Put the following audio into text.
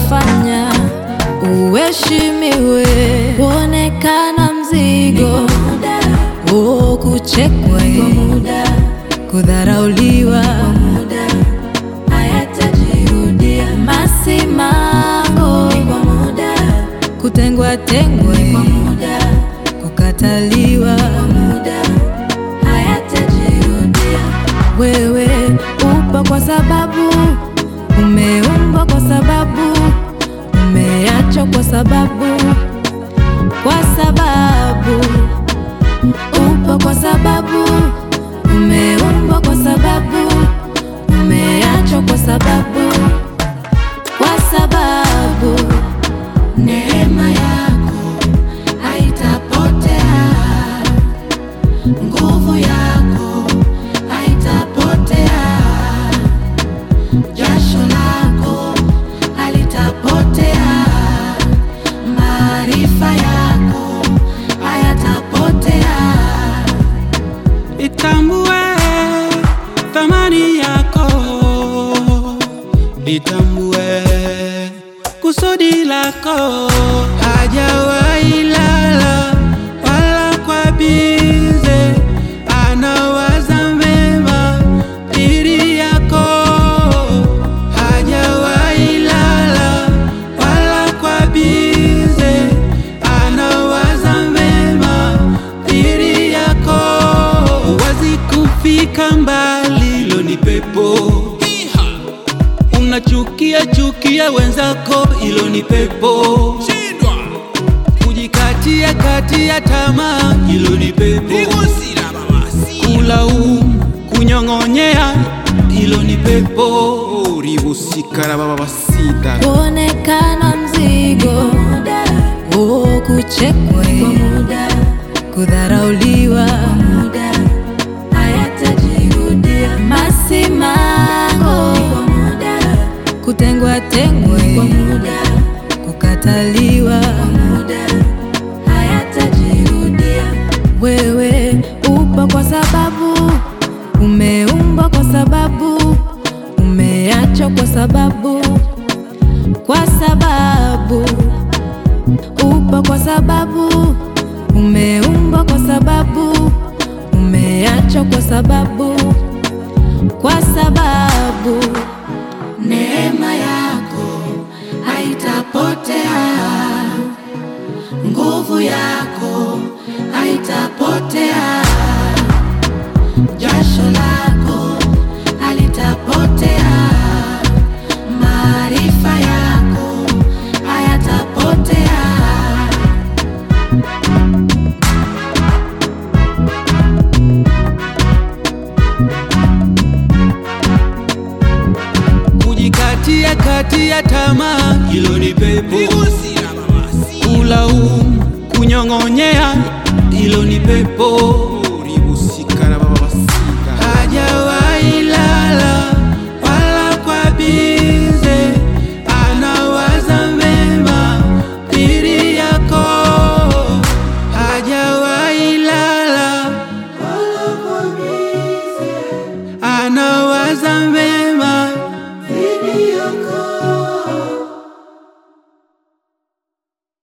kufanya uheshimiwe, kuonekana mzigo, kuchekwa, kudharauliwa, hayatajirudia. Masimango, kutengwa, kukataliwa, hayatajirudia. Wewe upo kwa sababu umeumbwa, kwa sababu umeachwa, kwa sababu upo, kwa sababu umeumbwa, kwa sababu umeachwa, kwa sababu neema yako haitapotea, nguvu yako haitapotea, jasho lako halitapotea, maarifa yako hayatapotea. Itambue thamani yako, itambue kusudi lako. Hajawahi lala wala kwa bize, anawaza mema dhidi yako. Hajawahi lala wala kwa bize, anawaza mema dhidi yako. Huwezi kufika mbali, hilo ni pepo. Unachukia wenzako, hilo ni pepo. Kujikatia tamaa, hilo ni pepo. Kulaumu, kunyong'onyea, hilo ni pepo. Kuonekana mzigo, kuchekwa, kudharauliwa, hayatajirudia. Masimango, kutengwa, kukataliwa, hayatajirudia. Wewe upo kwa sababu umeumbwa, kwa sababu umeachwa, kwa sababu upo, kwa sababu umeumbwa, kwa sababu umeachwa, kwa sababu neema yako haitapotea, nguvu yako haitapotea, jasho lako halitapotea, maarifa yako hayatapotea. Kujikatia tamaa, hilo ni pepo. Kulaumu, kunyong'onyea, hilo ni pepo.